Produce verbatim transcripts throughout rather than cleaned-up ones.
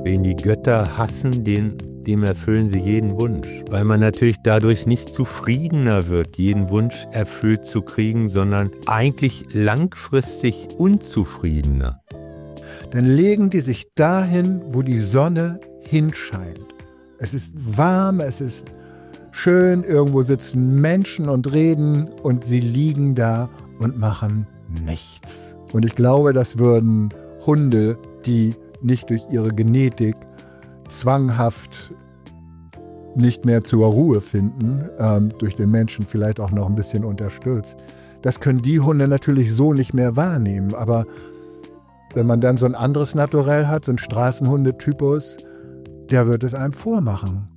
Wen die Götter hassen, den, dem erfüllen sie jeden Wunsch. Weil man natürlich dadurch nicht zufriedener wird, jeden Wunsch erfüllt zu kriegen, sondern eigentlich langfristig unzufriedener. Dann legen die sich dahin, wo die Sonne hinscheint. Es ist warm, es ist schön, irgendwo sitzen Menschen und reden und sie liegen da und machen nichts. Und ich glaube, das würden Hunde, die nicht durch ihre Genetik zwanghaft nicht mehr zur Ruhe finden, ähm, durch den Menschen vielleicht auch noch ein bisschen unterstützt. Das können die Hunde natürlich so nicht mehr wahrnehmen. Aber wenn man dann so ein anderes Naturell hat, so ein Straßenhundetypus, der wird es einem vormachen.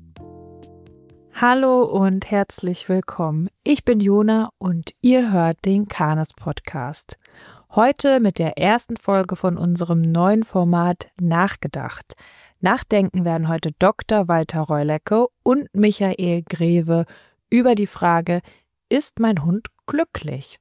Hallo und herzlich willkommen. Ich bin Jona und ihr hört den Kanes Podcast. Heute mit der ersten Folge von unserem neuen Format Nachgedacht. Nachdenken werden heute Doktor Walter Reulecke und Michael Greve über die Frage, ist mein Hund glücklich?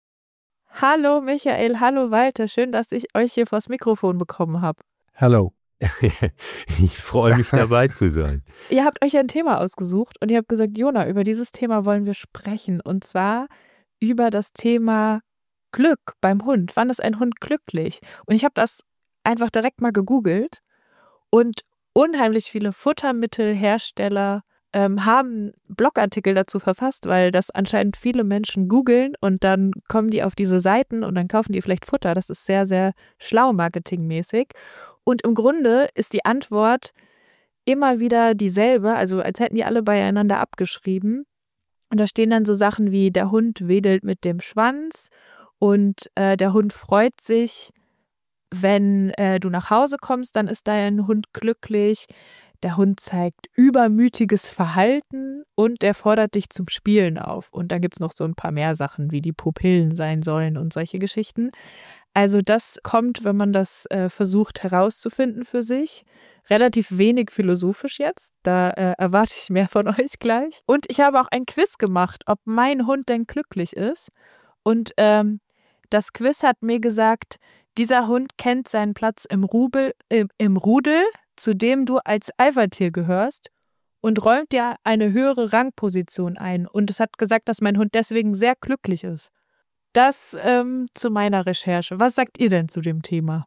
Hallo Michael, hallo Walter, schön, dass ich euch hier vors Mikrofon bekommen habe. Hallo. Ich freue mich, dabei zu sein. Ihr habt euch ein Thema ausgesucht und ihr habt gesagt, Jona, über dieses Thema wollen wir sprechen. Und zwar über das Thema Glück beim Hund. Wann ist ein Hund glücklich? Und ich habe das einfach direkt mal gegoogelt und unheimlich viele Futtermittelhersteller ähm, haben Blogartikel dazu verfasst, weil das anscheinend viele Menschen googeln und dann kommen die auf diese Seiten und dann kaufen die vielleicht Futter. Das ist sehr, sehr schlau marketingmäßig. Und im Grunde ist die Antwort immer wieder dieselbe, also als hätten die alle beieinander abgeschrieben. Und da stehen dann so Sachen wie, der Hund wedelt mit dem Schwanz und äh, der Hund freut sich, wenn äh, du nach Hause kommst, dann ist dein Hund glücklich. Der Hund zeigt übermütiges Verhalten und er fordert dich zum Spielen auf. Und dann gibt es noch so ein paar mehr Sachen, wie die Pupillen sein sollen und solche Geschichten. Also das kommt, wenn man das äh, versucht herauszufinden für sich. Relativ wenig philosophisch jetzt, da äh, erwarte ich mehr von euch gleich. Und ich habe auch ein Quiz gemacht, ob mein Hund denn glücklich ist. Und ähm, das Quiz hat mir gesagt, dieser Hund kennt seinen Platz im, Rubel, äh, im Rudel, zu dem du als Alpha-Tier gehörst und räumt dir eine höhere Rangposition ein. Und es hat gesagt, dass mein Hund deswegen sehr glücklich ist. Das ähm, zu meiner Recherche. Was sagt ihr denn zu dem Thema?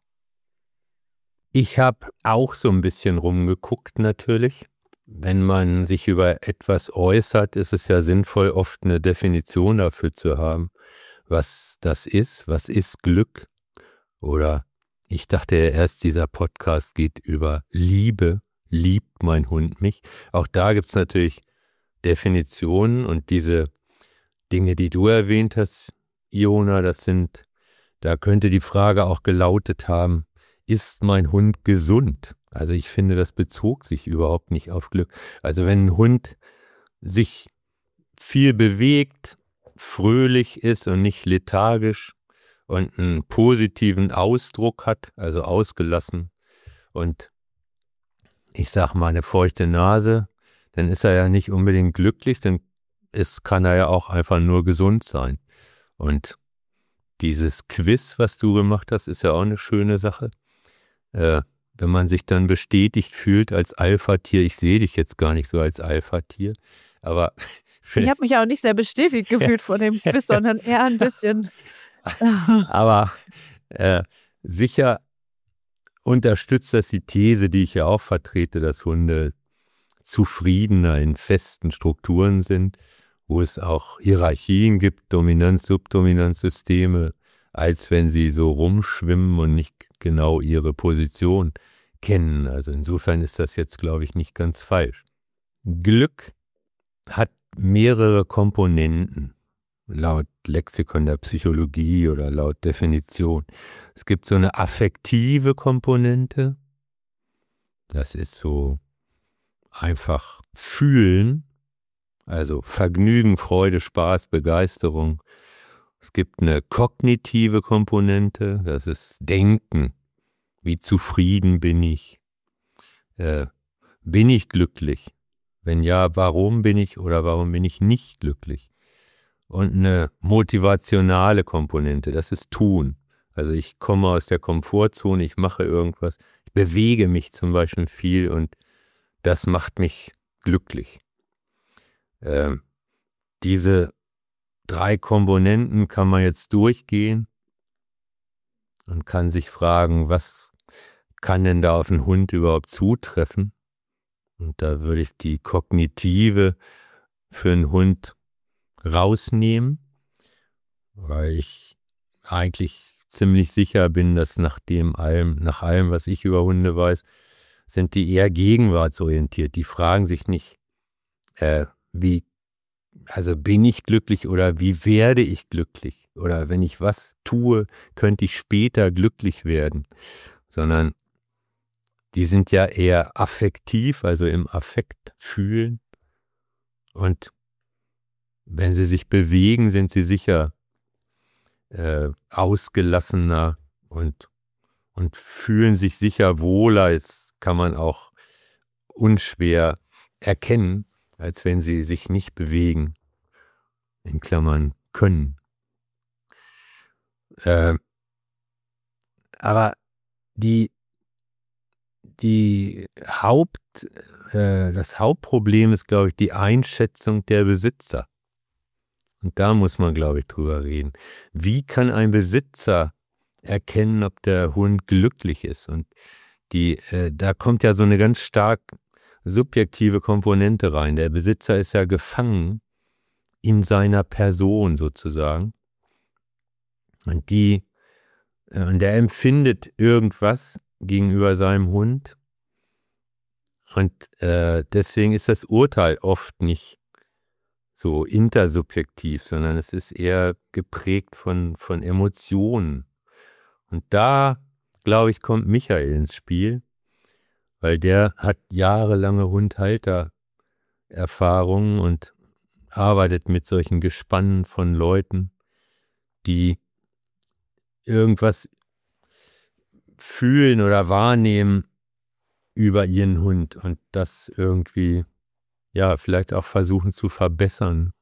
Ich habe auch so ein bisschen rumgeguckt natürlich. Wenn man sich über etwas äußert, ist es ja sinnvoll, oft eine Definition dafür zu haben, was das ist. Was ist Glück? Oder ich dachte ja erst, dieser Podcast geht über Liebe. Liebt mein Hund mich? Auch da gibt es natürlich Definitionen und diese Dinge, die du erwähnt hast, Jona, das sind, da könnte die Frage auch gelautet haben, ist mein Hund gesund? Also ich finde, das bezog sich überhaupt nicht auf Glück. Also wenn ein Hund sich viel bewegt, fröhlich ist und nicht lethargisch und einen positiven Ausdruck hat, also ausgelassen und ich sag mal eine feuchte Nase, dann ist er ja nicht unbedingt glücklich, dann ist, kann er ja auch einfach nur gesund sein. Und dieses Quiz, was du gemacht hast, ist ja auch eine schöne Sache. Äh, wenn man sich dann bestätigt fühlt als Alpha-Tier, ich sehe dich jetzt gar nicht so als Alpha-Tier, aber... Ich habe mich auch nicht sehr bestätigt gefühlt vor dem Quiz, sondern eher ein bisschen... aber äh, sicher unterstützt das die These, die ich ja auch vertrete, dass Hunde zufriedener in festen Strukturen sind, wo es auch Hierarchien gibt, Dominanz-Subdominanz-Systeme, als wenn sie so rumschwimmen und nicht genau ihre Position kennen. Also insofern ist das jetzt, glaube ich, nicht ganz falsch. Glück hat mehrere Komponenten, laut Lexikon der Psychologie oder laut Definition. Es gibt so eine affektive Komponente, das ist so einfach fühlen, also Vergnügen, Freude, Spaß, Begeisterung. Es gibt eine kognitive Komponente, das ist Denken. Wie zufrieden bin ich? Äh, bin ich glücklich? Wenn ja, warum bin ich oder warum bin ich nicht glücklich? Und eine motivationale Komponente, das ist Tun. Also ich komme aus der Komfortzone, ich mache irgendwas, ich bewege mich zum Beispiel viel und das macht mich glücklich. Ähm, diese drei Komponenten kann man jetzt durchgehen und kann sich fragen, was kann denn da auf einen Hund überhaupt zutreffen? Und da würde ich die kognitive für einen Hund rausnehmen, weil ich eigentlich ziemlich sicher bin, dass nach dem allem, nach allem, was ich über Hunde weiß, sind die eher gegenwartsorientiert. Die fragen sich nicht, äh, wie, also bin ich glücklich oder wie werde ich glücklich? Oder wenn ich was tue, könnte ich später glücklich werden, sondern die sind ja eher affektiv, also im Affekt fühlen. Und wenn sie sich bewegen, sind sie sicher äh, ausgelassener und, und fühlen sich sicher wohler. Jetzt kann man auch unschwer erkennen, als wenn sie sich nicht bewegen, in Klammern können. Äh, aber die Die Haupt, äh, das Hauptproblem ist, glaube ich, die Einschätzung der Besitzer. Und da muss man, glaube ich, drüber reden. Wie kann ein Besitzer erkennen, ob der Hund glücklich ist? Und die, äh, da kommt ja so eine ganz stark subjektive Komponente rein. Der Besitzer ist ja gefangen in seiner Person sozusagen. Und die, äh, und der empfindet irgendwas gegenüber seinem Hund und äh, deswegen ist das Urteil oft nicht so intersubjektiv, sondern es ist eher geprägt von, von Emotionen. Und da, glaube ich, kommt Michael ins Spiel, weil der hat jahrelange Hundhalter-Erfahrungen und arbeitet mit solchen Gespannen von Leuten, die irgendwas fühlen oder wahrnehmen über ihren Hund und das irgendwie, ja, vielleicht auch versuchen zu verbessern.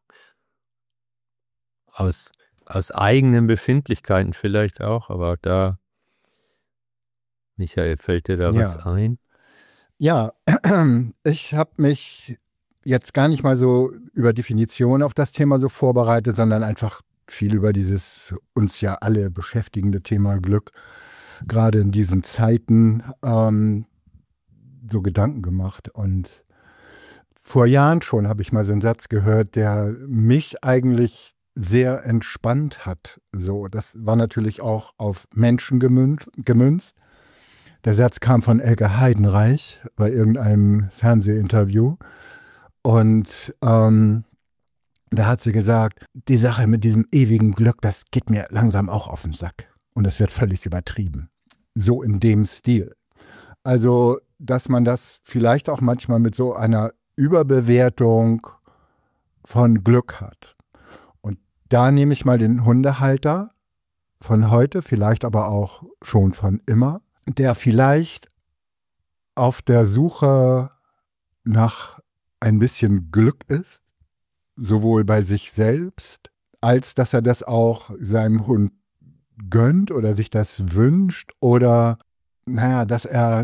Aus, aus eigenen Befindlichkeiten vielleicht auch, aber da, Michael, fällt dir da Ja. was ein? Ja, ich habe mich jetzt gar nicht mal so über Definition auf das Thema so vorbereitet, sondern einfach viel über dieses uns ja alle beschäftigende Thema Glück, gerade in diesen Zeiten, ähm, so Gedanken gemacht. Und vor Jahren schon habe ich mal so einen Satz gehört, der mich eigentlich sehr entspannt hat. So, das war natürlich auch auf Menschen gemünzt. gemünzt. Der Satz kam von Elke Heidenreich bei irgendeinem Fernsehinterview. Und ähm, da hat sie gesagt, die Sache mit diesem ewigen Glück, das geht mir langsam auch auf den Sack. Und es wird völlig übertrieben. So in dem Stil. Also, dass man das vielleicht auch manchmal mit so einer Überbewertung von Glück hat. Und da nehme ich mal den Hundehalter von heute, vielleicht aber auch schon von immer, der vielleicht auf der Suche nach ein bisschen Glück ist, sowohl bei sich selbst, als dass er das auch seinem Hund gönnt oder sich das wünscht oder, naja, dass er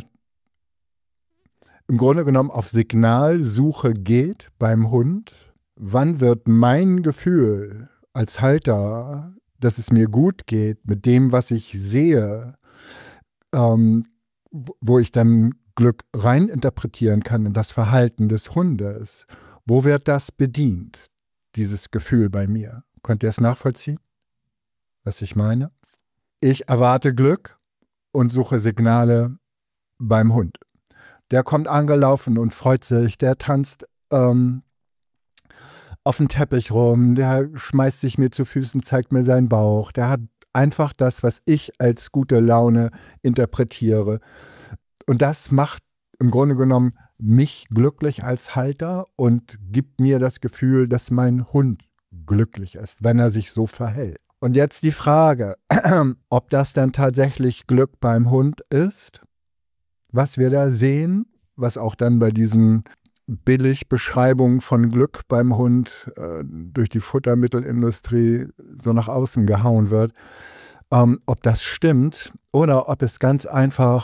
im Grunde genommen auf Signalsuche geht beim Hund. Wann wird mein Gefühl als Halter, dass es mir gut geht mit dem, was ich sehe, ähm, wo ich dann Glück reininterpretieren kann in das Verhalten des Hundes, wo wird das bedient, dieses Gefühl bei mir? Könnt ihr es nachvollziehen, was ich meine? Ich erwarte Glück und suche Signale beim Hund. Der kommt angelaufen und freut sich, der tanzt ähm, auf dem Teppich rum, der schmeißt sich mir zu Füßen, zeigt mir seinen Bauch, der hat einfach das, was ich als gute Laune interpretiere. Und das macht im Grunde genommen mich glücklich als Halter und gibt mir das Gefühl, dass mein Hund glücklich ist, wenn er sich so verhält. Und jetzt die Frage, ob das dann tatsächlich Glück beim Hund ist, was wir da sehen, was auch dann bei diesen Billigbeschreibungen von Glück beim Hund äh, durch die Futtermittelindustrie so nach außen gehauen wird, ähm, ob das stimmt oder ob es ganz einfach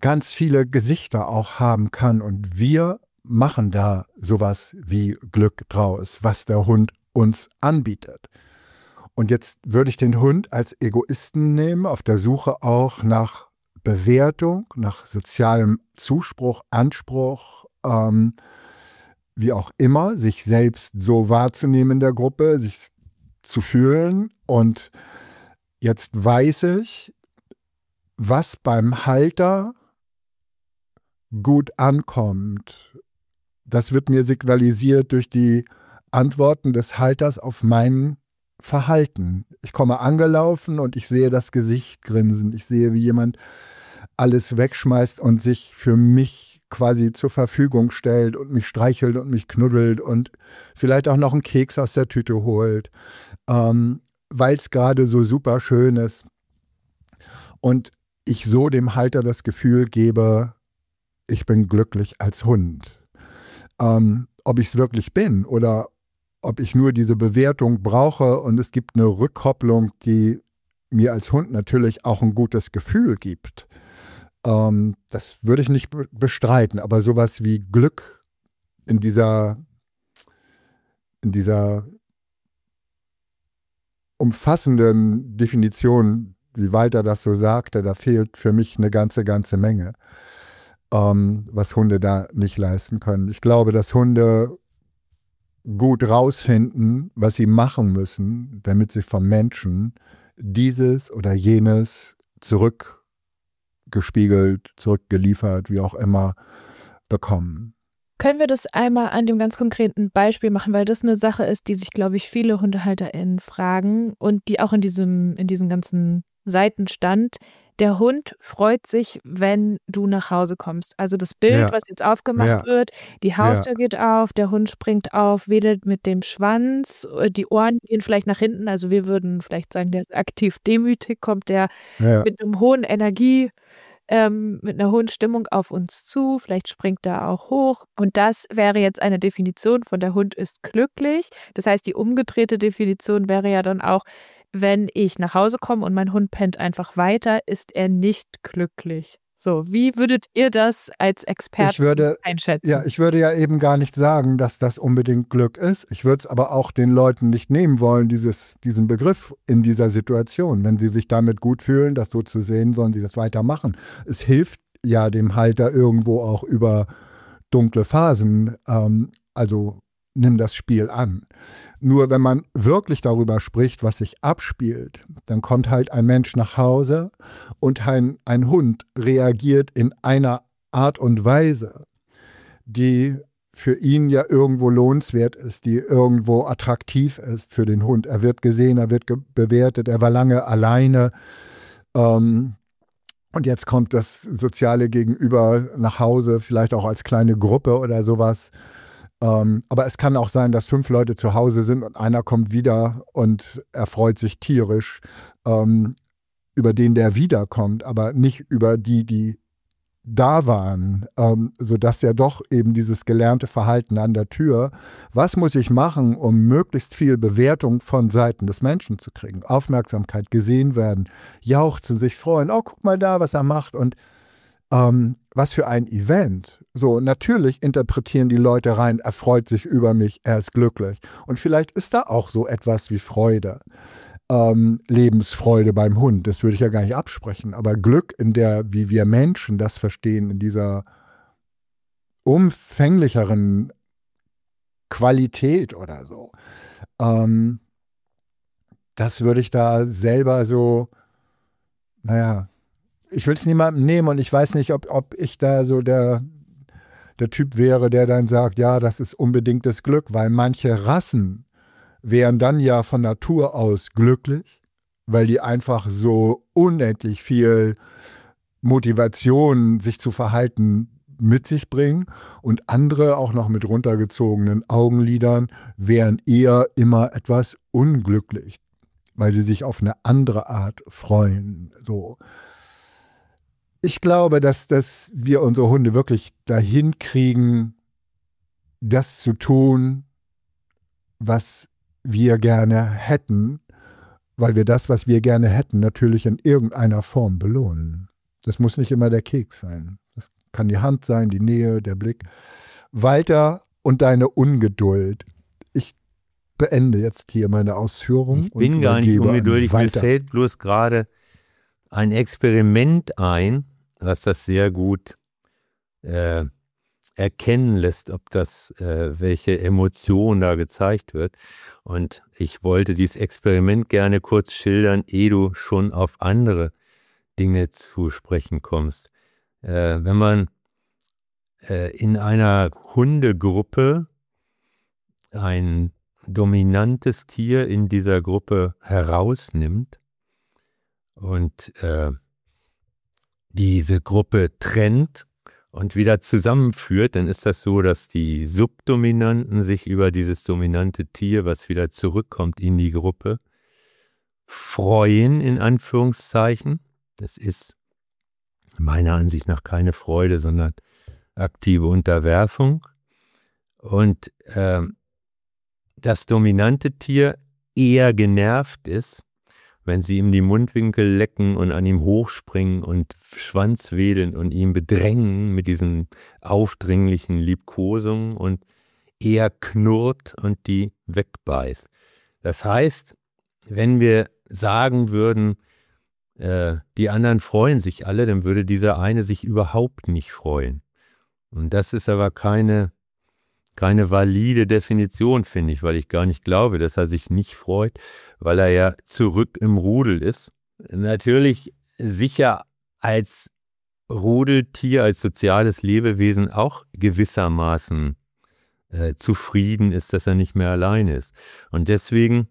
ganz viele Gesichter auch haben kann. Und wir machen da sowas wie Glück draus, was der Hund uns anbietet. Und jetzt würde ich den Hund als Egoisten nehmen, auf der Suche auch nach Bewertung, nach sozialem Zuspruch, Anspruch, ähm, wie auch immer, sich selbst so wahrzunehmen in der Gruppe, sich zu fühlen. Und jetzt weiß ich, was beim Halter gut ankommt. Das wird mir signalisiert durch die Antworten des Halters auf mein Verhalten. Ich komme angelaufen und ich sehe das Gesicht grinsen. Ich sehe, wie jemand alles wegschmeißt und sich für mich quasi zur Verfügung stellt und mich streichelt und mich knuddelt und vielleicht auch noch einen Keks aus der Tüte holt, ähm, weil es gerade so super schön ist. Und ich so dem Halter das Gefühl gebe, ich bin glücklich als Hund. Ähm, ob ich es wirklich bin oder ob ich nur diese Bewertung brauche und es gibt eine Rückkopplung, die mir als Hund natürlich auch ein gutes Gefühl gibt. Ähm, das würde ich nicht bestreiten, aber sowas wie Glück in dieser, in dieser umfassenden Definition, wie Walter das so sagte, da fehlt für mich eine ganze, ganze Menge, ähm, was Hunde da nicht leisten können. Ich glaube, dass Hunde gut rausfinden, was sie machen müssen, damit sie vom Menschen dieses oder jenes zurückgespiegelt, zurückgeliefert, wie auch immer, bekommen. Können wir das einmal an dem ganz konkreten Beispiel machen, weil das eine Sache ist, die sich, glaube ich, viele HundehalterInnen fragen und die auch in diesem, in diesem ganzen Seitenstand. Der Hund freut sich, wenn du nach Hause kommst. Also das Bild, Ja. was jetzt aufgemacht Ja. wird, die Haustür Ja. geht auf, der Hund springt auf, wedelt mit dem Schwanz, die Ohren gehen vielleicht nach hinten. Also wir würden vielleicht sagen, der ist aktiv demütig, kommt der Ja. mit einem hohen Energie, ähm, mit einer hohen Stimmung auf uns zu. Vielleicht springt er auch hoch. Und das wäre jetzt eine Definition von der Hund ist glücklich. Das heißt, die umgedrehte Definition wäre ja dann auch, wenn ich nach Hause komme und mein Hund pennt einfach weiter, ist er nicht glücklich. So, wie würdet ihr das als Experten Ich würde, einschätzen? ja, ich würde ja eben gar nicht sagen, dass das unbedingt Glück ist. Ich würde es aber auch den Leuten nicht nehmen wollen, dieses, diesen Begriff in dieser Situation. Wenn sie sich damit gut fühlen, das so zu sehen, sollen sie das weitermachen. Es hilft ja dem Halter irgendwo auch über dunkle Phasen, ähm, also nimm das Spiel an. Nur wenn man wirklich darüber spricht, was sich abspielt, dann kommt halt ein Mensch nach Hause und ein, ein Hund reagiert in einer Art und Weise, die für ihn ja irgendwo lohnenswert ist, die irgendwo attraktiv ist für den Hund. Er wird gesehen, er wird ge- bewertet, er war lange alleine. Ähm, und jetzt kommt das soziale Gegenüber nach Hause, vielleicht auch als kleine Gruppe oder sowas. Ähm, aber es kann auch sein, dass fünf Leute zu Hause sind und einer kommt wieder und er freut sich tierisch ähm, über den, der wiederkommt, aber nicht über die, die da waren, ähm, sodass ja doch eben dieses gelernte Verhalten an der Tür, was muss ich machen, um möglichst viel Bewertung von Seiten des Menschen zu kriegen, Aufmerksamkeit, gesehen werden, jauchzen, sich freuen, oh, guck mal da, was er macht und ähm, was für ein Event. So, natürlich interpretieren die Leute rein, er freut sich über mich, er ist glücklich. Und vielleicht ist da auch so etwas wie Freude, ähm, Lebensfreude beim Hund. Das würde ich ja gar nicht absprechen. Aber Glück in der, wie wir Menschen das verstehen, in dieser umfänglicheren Qualität oder so, ähm, das würde ich da selber so, naja, ich will es niemandem nehmen und ich weiß nicht, ob, ob ich da so der, der Typ wäre, der dann sagt, ja, das ist unbedingtes Glück, weil manche Rassen wären dann ja von Natur aus glücklich, weil die einfach so unendlich viel Motivation, sich zu verhalten, mit sich bringen und andere, auch noch mit runtergezogenen Augenlidern, wären eher immer etwas unglücklich, weil sie sich auf eine andere Art freuen, so. Ich glaube, dass, dass wir unsere Hunde wirklich dahin kriegen, das zu tun, was wir gerne hätten, weil wir das, was wir gerne hätten, natürlich in irgendeiner Form belohnen. Das muss nicht immer der Keks sein. Das kann die Hand sein, die Nähe, der Blick. Walter und deine Ungeduld. Ich beende jetzt hier meine Ausführungen. Ich bin und gar nicht ungeduldig. Mir Walter. fällt bloß gerade ein Experiment ein, was das sehr gut äh, erkennen lässt, ob das, äh, welche Emotion da gezeigt wird. Und ich wollte dieses Experiment gerne kurz schildern, ehe du schon auf andere Dinge zu sprechen kommst. Äh, wenn man äh, in einer Hundegruppe ein dominantes Tier in dieser Gruppe herausnimmt und äh, diese Gruppe trennt und wieder zusammenführt, dann ist das so, dass die Subdominanten sich über dieses dominante Tier, was wieder zurückkommt in die Gruppe, freuen, in Anführungszeichen. Das ist meiner Ansicht nach keine Freude, sondern aktive Unterwerfung. Und äh, das dominante Tier eher genervt ist, wenn sie ihm die Mundwinkel lecken und an ihm hochspringen und Schwanz wedeln und ihn bedrängen mit diesen aufdringlichen Liebkosungen und eher knurrt und die wegbeißt. Das heißt, wenn wir sagen würden, äh, die anderen freuen sich alle, dann würde dieser eine sich überhaupt nicht freuen. Und das ist aber keine Keine valide Definition, finde ich, weil ich gar nicht glaube, dass er sich nicht freut, weil er ja zurück im Rudel ist. Natürlich sicher als Rudeltier, als soziales Lebewesen auch gewissermaßen äh, zufrieden ist, dass er nicht mehr allein ist. Und deswegen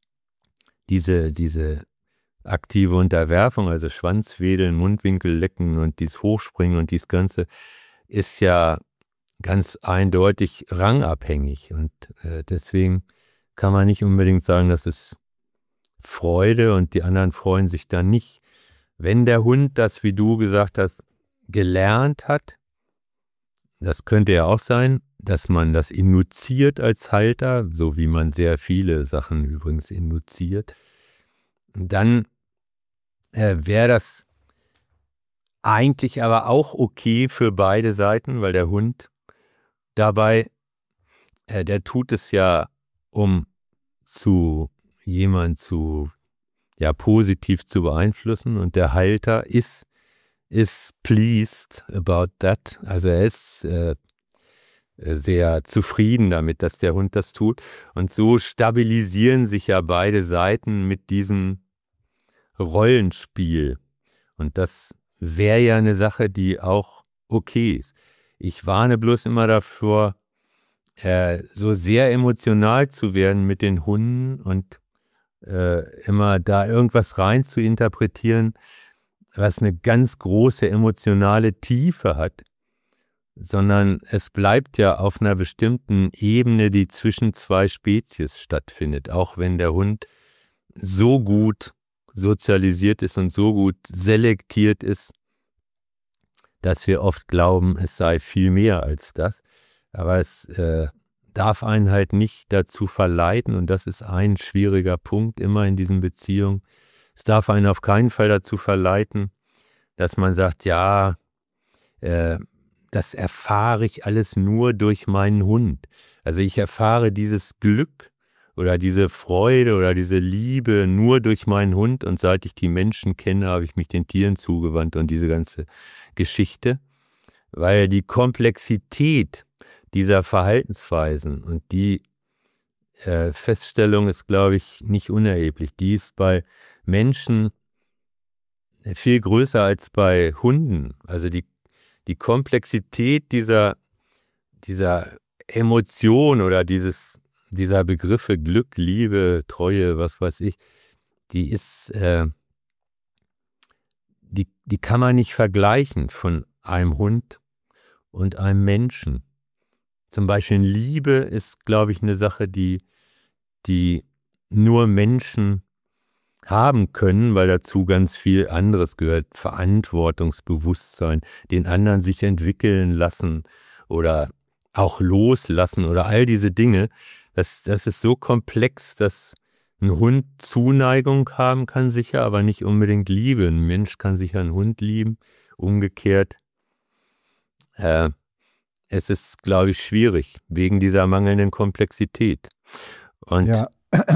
diese, diese aktive Unterwerfung, also Schwanzwedeln, Mundwinkel lecken und dies Hochspringen und dies Ganze, ist ja ganz eindeutig rangabhängig und äh, deswegen kann man nicht unbedingt sagen, das ist Freude und die anderen freuen sich dann nicht. Wenn der Hund das, wie du gesagt hast, gelernt hat, das könnte ja auch sein, dass man das induziert als Halter, so wie man sehr viele Sachen übrigens induziert, dann äh, wäre das eigentlich aber auch okay für beide Seiten, weil der Hund dabei, äh, der tut es ja, um zu jemand zu, ja, positiv zu beeinflussen und der Halter ist, ist pleased about that. Also er ist äh, sehr zufrieden damit, dass der Hund das tut. Und so stabilisieren sich ja beide Seiten mit diesem Rollenspiel. Und das wäre ja eine Sache, die auch okay ist. Ich warne bloß immer davor, äh, so sehr emotional zu werden mit den Hunden und äh, immer da irgendwas rein zu interpretieren, was eine ganz große emotionale Tiefe hat, sondern es bleibt ja auf einer bestimmten Ebene, die zwischen zwei Spezies stattfindet, auch wenn der Hund so gut sozialisiert ist und so gut selektiert ist, dass wir oft glauben, es sei viel mehr als das. Aber es äh, darf einen halt nicht dazu verleiten, und das ist ein schwieriger Punkt immer in diesen Beziehungen, es darf einen auf keinen Fall dazu verleiten, dass man sagt, ja, äh, das erfahre ich alles nur durch meinen Hund. Also ich erfahre dieses Glück oder diese Freude oder diese Liebe nur durch meinen Hund, und seit ich die Menschen kenne, habe ich mich den Tieren zugewandt und diese ganze Geschichte, weil die Komplexität dieser Verhaltensweisen und die äh, Feststellung ist, glaube ich, nicht unerheblich. Die ist bei Menschen viel größer als bei Hunden. Also die, die Komplexität dieser, dieser Emotion oder dieses, dieser Begriffe Glück, Liebe, Treue, was weiß ich, die ist, äh, die, die kann man nicht vergleichen von einem Hund und einem Menschen. Zum Beispiel Liebe ist, glaube ich, eine Sache, die, die nur Menschen haben können, weil dazu ganz viel anderes gehört. Verantwortungsbewusstsein, den anderen sich entwickeln lassen oder auch loslassen oder all diese Dinge. Das, das ist so komplex, dass ein Hund Zuneigung haben kann sicher, aber nicht unbedingt Liebe. Ein Mensch kann sicher einen Hund lieben, umgekehrt. Äh, es ist, glaube ich, schwierig, wegen dieser mangelnden Komplexität. Und Ja.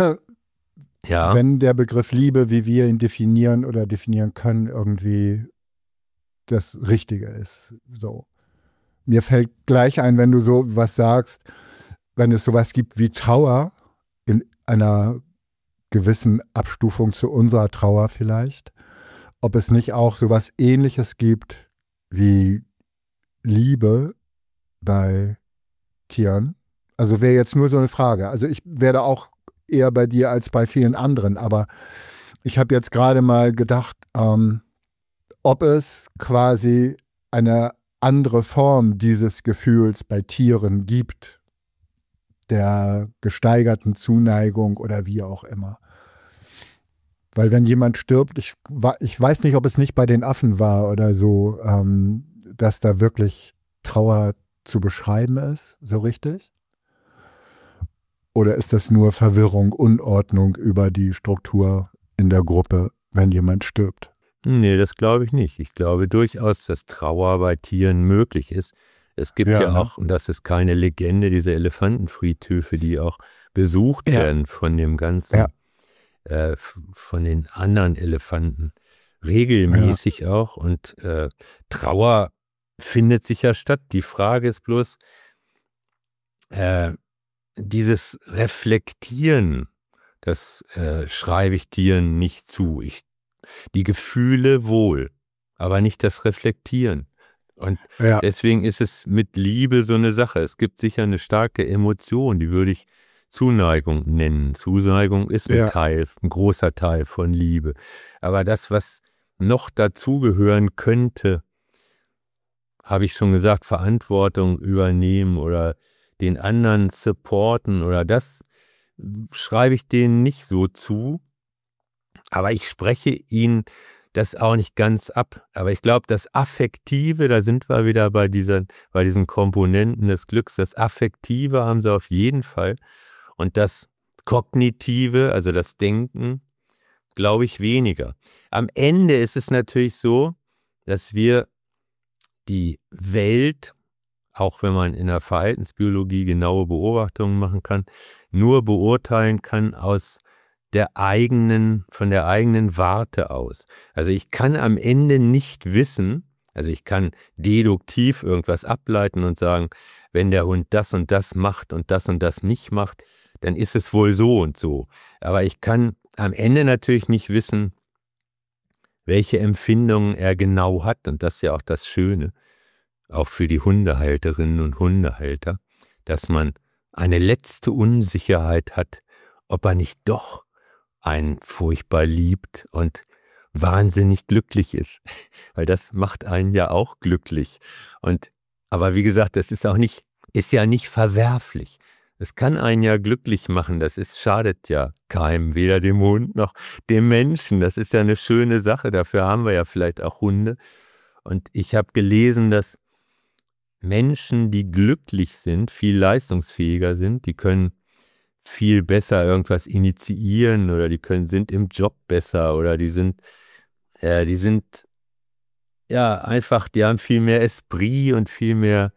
ja, Wenn der Begriff Liebe, wie wir ihn definieren oder definieren können, irgendwie das Richtige ist. So. Mir fällt gleich ein, wenn du so was sagst, wenn es sowas gibt wie Trauer, in einer gewissen Abstufung zu unserer Trauer vielleicht, ob es nicht auch sowas Ähnliches gibt wie Liebe bei Tieren. Also wäre jetzt nur so eine Frage. Also ich werde auch eher bei dir als bei vielen anderen, aber ich habe jetzt gerade mal gedacht, ähm, ob es quasi eine andere Form dieses Gefühls bei Tieren gibt, der gesteigerten Zuneigung oder wie auch immer. Weil wenn jemand stirbt, ich, ich weiß nicht, ob es nicht bei den Affen war oder so, ähm, dass da wirklich Trauer zu beschreiben ist, so richtig? Oder ist das nur Verwirrung, Unordnung über die Struktur in der Gruppe, wenn jemand stirbt? Nee, das glaube ich nicht. Ich glaube durchaus, dass Trauer bei Tieren möglich ist. Es gibt ja, Ja, ne? auch, und das ist keine Legende, diese Elefantenfriedhöfe, die auch besucht Ja. werden von dem ganzen, Ja. äh, f- von den anderen Elefanten. Regelmäßig auch. Und äh, Trauer findet sich ja statt. Die Frage ist bloß, äh, dieses Reflektieren, das äh, schreibe ich Tieren nicht zu. Ich Die Gefühle wohl, aber nicht das Reflektieren. Und Ja. deswegen ist es mit Liebe so eine Sache. Es gibt sicher eine starke Emotion, die würde ich Zuneigung nennen. Zuneigung ist ein Ja. Teil, ein großer Teil von Liebe. Aber das, was noch dazugehören könnte, habe ich schon gesagt, Verantwortung übernehmen oder den anderen supporten oder das schreibe ich denen nicht so zu. Aber ich spreche ihnen das auch nicht ganz ab. Aber ich glaube, das Affektive, da sind wir wieder bei, dieser, bei diesen Komponenten des Glücks, das Affektive haben sie auf jeden Fall. Und das Kognitive, also das Denken, glaube ich weniger. Am Ende ist es natürlich so, dass wir die Welt, auch wenn man in der Verhaltensbiologie genaue Beobachtungen machen kann, nur beurteilen kann aus der eigenen, von der eigenen Warte aus. Also ich kann am Ende nicht wissen, also ich kann deduktiv irgendwas ableiten und sagen, wenn der Hund das und das macht und das und das nicht macht, dann ist es wohl so und so. Aber ich kann am Ende natürlich nicht wissen, welche Empfindungen er genau hat. Und das ist ja auch das Schöne, auch für die Hundehalterinnen und Hundehalter, dass man eine letzte Unsicherheit hat, ob er nicht doch einen furchtbar liebt und wahnsinnig glücklich ist. Weil das macht einen ja auch glücklich. Und, aber wie gesagt, das ist auch nicht, ist ja nicht verwerflich. Es kann einen ja glücklich machen, das ist, schadet ja keinem, weder dem Hund noch dem Menschen. Das ist ja eine schöne Sache, dafür haben wir ja vielleicht auch Hunde. Und ich habe gelesen, dass Menschen, die glücklich sind, viel leistungsfähiger sind, die können viel besser irgendwas initiieren oder die können, sind im Job besser oder die sind, äh, die sind ja einfach, die haben viel mehr Esprit und viel mehr,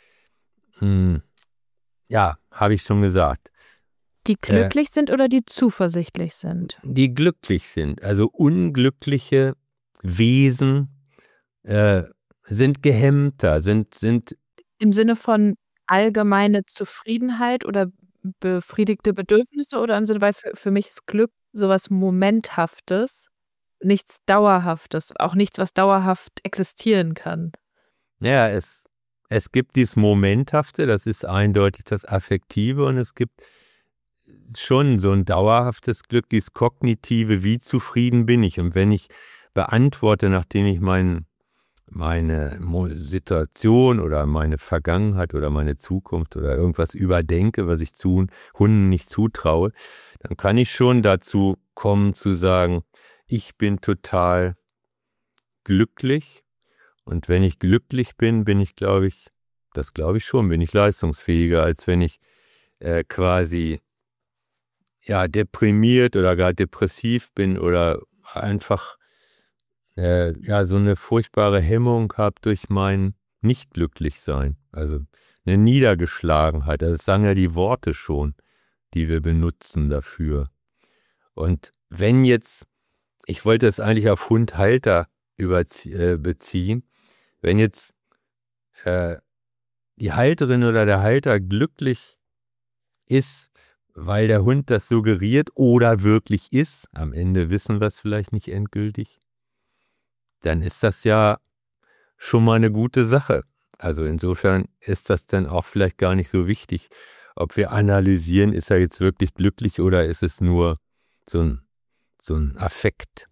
hm, ja, habe ich schon gesagt. Die glücklich äh, sind oder die zuversichtlich sind? Die glücklich sind. Also unglückliche Wesen äh, sind gehemmter, sind, sind im Sinne von allgemeine Zufriedenheit oder befriedigte Bedürfnisse oder im Sinne, weil für, für mich ist Glück sowas Momenthaftes, nichts Dauerhaftes, auch nichts, was dauerhaft existieren kann. Ja, es, es gibt dieses Momenthafte, das ist eindeutig das Affektive und es gibt schon so ein dauerhaftes Glück, dieses Kognitive, wie zufrieden bin ich. Und wenn ich beantworte, nachdem ich mein, meine Situation oder meine Vergangenheit oder meine Zukunft oder irgendwas überdenke, was ich zu Hunden nicht zutraue, dann kann ich schon dazu kommen zu sagen, ich bin total glücklich. Und wenn ich glücklich bin, bin ich, glaube ich, das glaube ich schon, bin ich leistungsfähiger, als wenn ich äh, quasi ja, deprimiert oder gar depressiv bin oder einfach äh, ja, so eine furchtbare Hemmung habe durch mein Nicht-Glücklich-Sein. Also eine Niedergeschlagenheit. Das sagen ja die Worte schon, die wir benutzen dafür. Und wenn jetzt, ich wollte es eigentlich auf Hundhalter überzie- äh, beziehen, wenn jetzt äh, die Halterin oder der Halter glücklich ist, weil der Hund das suggeriert oder wirklich ist, am Ende wissen wir es vielleicht nicht endgültig, dann ist das ja schon mal eine gute Sache. Also insofern ist das dann auch vielleicht gar nicht so wichtig, ob wir analysieren, ist er jetzt wirklich glücklich oder ist es nur so ein, so ein Affekt.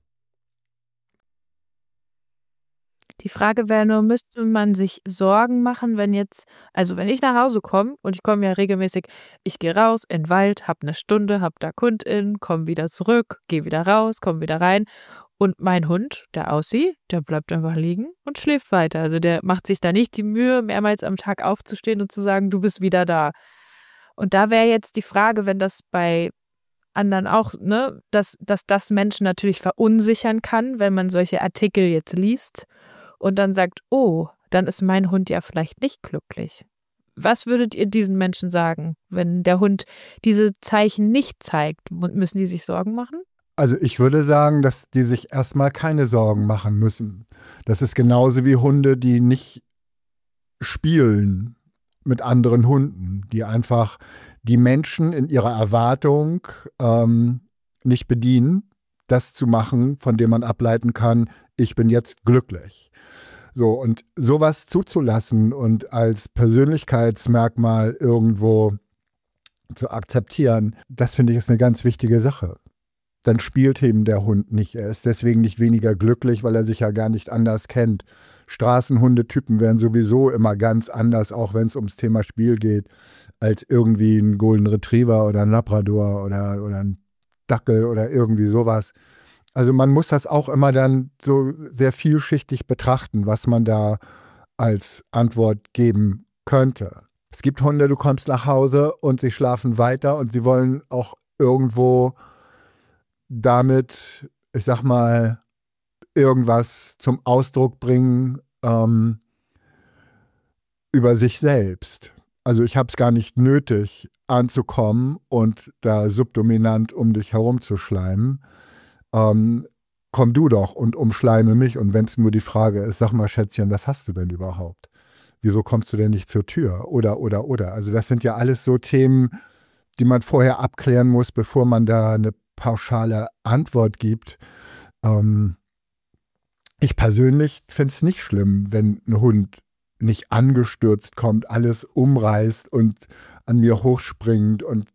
Die Frage wäre nur, müsste man sich Sorgen machen, wenn jetzt, also wenn ich nach Hause komme und ich komme ja regelmäßig, ich gehe raus in den Wald, habe eine Stunde, habe da KundInnen, komme wieder zurück, gehe wieder raus, komme wieder rein und mein Hund, der aussieht, der bleibt einfach liegen und schläft weiter. Also der macht sich da nicht die Mühe, mehrmals am Tag aufzustehen und zu sagen, du bist wieder da. Und da wäre jetzt die Frage, wenn das bei anderen auch, ne, dass, dass das Menschen natürlich verunsichern kann, wenn man solche Artikel jetzt liest und dann sagt, oh, dann ist mein Hund ja vielleicht nicht glücklich. Was würdet ihr diesen Menschen sagen, wenn der Hund diese Zeichen nicht zeigt? Müssen die sich Sorgen machen? Also ich würde sagen, dass die sich erstmal keine Sorgen machen müssen. Das ist genauso wie Hunde, die nicht spielen mit anderen Hunden, die einfach die Menschen in ihrer Erwartung ähm, nicht bedienen, das zu machen, von dem man ableiten kann, ich bin jetzt glücklich. So, und sowas zuzulassen und als Persönlichkeitsmerkmal irgendwo zu akzeptieren, das finde ich ist eine ganz wichtige Sache. Dann spielt eben der Hund nicht. Er ist deswegen nicht weniger glücklich, weil er sich ja gar nicht anders kennt. Straßenhundetypen werden sowieso immer ganz anders, auch wenn es ums Thema Spiel geht, als irgendwie ein Golden Retriever oder ein Labrador oder, oder ein Dackel oder irgendwie sowas. Also man muss das auch immer dann so sehr vielschichtig betrachten, was man da als Antwort geben könnte. Es gibt Hunde, du kommst nach Hause und sie schlafen weiter und sie wollen auch irgendwo damit, ich sag mal, irgendwas zum Ausdruck bringen ähm, über sich selbst. Also ich habe es gar nicht nötig, anzukommen und da subdominant um dich herum zu schleimen. Ähm, komm du doch und umschleime mich. Und wenn es nur die Frage ist, sag mal, Schätzchen, was hast du denn überhaupt? Wieso kommst du denn nicht zur Tür? Oder, oder, oder. Also das sind ja alles so Themen, die man vorher abklären muss, bevor man da eine pauschale Antwort gibt. Ähm, ich persönlich finde es nicht schlimm, wenn ein Hund nicht angestürzt kommt, alles umreißt und an mir hochspringt. Und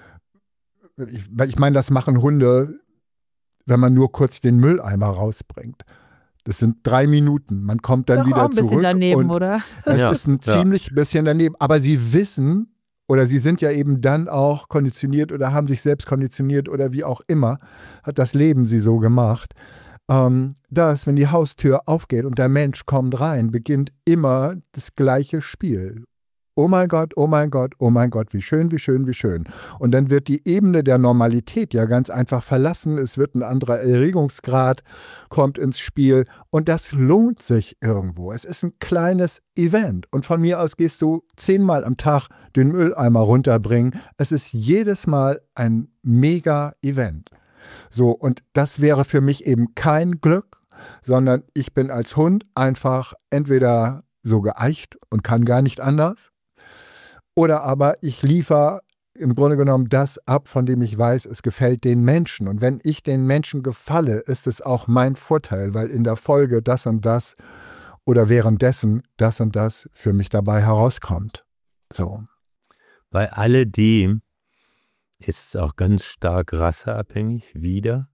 ich, ich meine, das machen Hunde, wenn man nur kurz den Mülleimer rausbringt. Das sind drei Minuten. Man kommt dann ist auch wieder auch ein bisschen zurück. daneben, und oder? Es Ja, ist ein ja. ziemlich bisschen daneben. Aber sie wissen, oder sie sind ja eben dann auch konditioniert oder haben sich selbst konditioniert oder wie auch immer, hat das Leben sie so gemacht, ähm, dass, wenn die Haustür aufgeht und der Mensch kommt rein, beginnt immer das gleiche Spiel. Oh mein Gott, oh mein Gott, oh mein Gott, wie schön, wie schön, wie schön. Und dann wird die Ebene der Normalität ja ganz einfach verlassen. Es wird ein anderer Erregungsgrad, kommt ins Spiel und das lohnt sich irgendwo. Es ist ein kleines Event und von mir aus gehst du zehnmal am Tag den Mülleimer runterbringen. Es ist jedes Mal ein Mega-Event. So, und das wäre für mich eben kein Glück, sondern ich bin als Hund einfach entweder so geeicht und kann gar nicht anders, oder aber ich liefere im Grunde genommen das ab, von dem ich weiß, es gefällt den Menschen. Und wenn ich den Menschen gefalle, ist es auch mein Vorteil, weil in der Folge das und das oder währenddessen das und das für mich dabei herauskommt. So. Bei alledem ist es auch ganz stark rasseabhängig wieder,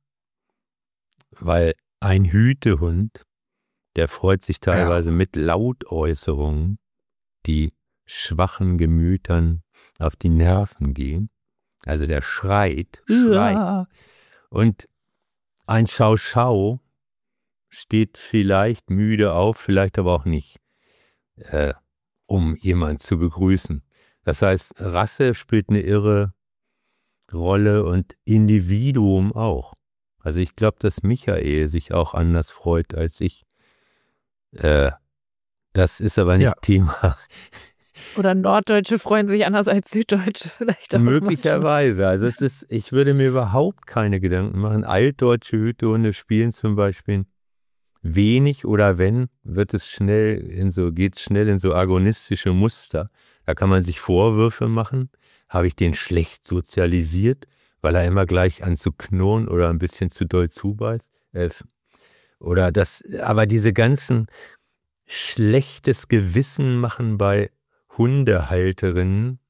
weil ein Hütehund, der freut sich teilweise ja. mit Lautäußerungen, die schwachen Gemütern auf die Nerven gehen. Also der schreit, schreit. Ja. Und ein Schau-Schau steht vielleicht müde auf, vielleicht aber auch nicht, äh, um jemanden zu begrüßen. Das heißt, Rasse spielt eine irre Rolle und Individuum auch. Also ich glaube, dass Michael sich auch anders freut als ich. Äh, das ist aber nicht Ja. Thema. Oder Norddeutsche freuen sich anders als Süddeutsche vielleicht auch. Möglicherweise. Also es ist, ich würde mir überhaupt keine Gedanken machen. Altdeutsche Hütehunde spielen zum Beispiel wenig oder wenn, wird es schnell in so, geht schnell in so agonistische Muster. Da kann man sich Vorwürfe machen. Habe ich den schlecht sozialisiert, weil er immer gleich an zu knurren oder ein bisschen zu doll zubeißt? Äh, oder das, aber diese ganzen schlechtes Gewissen machen bei Hundehalterinnen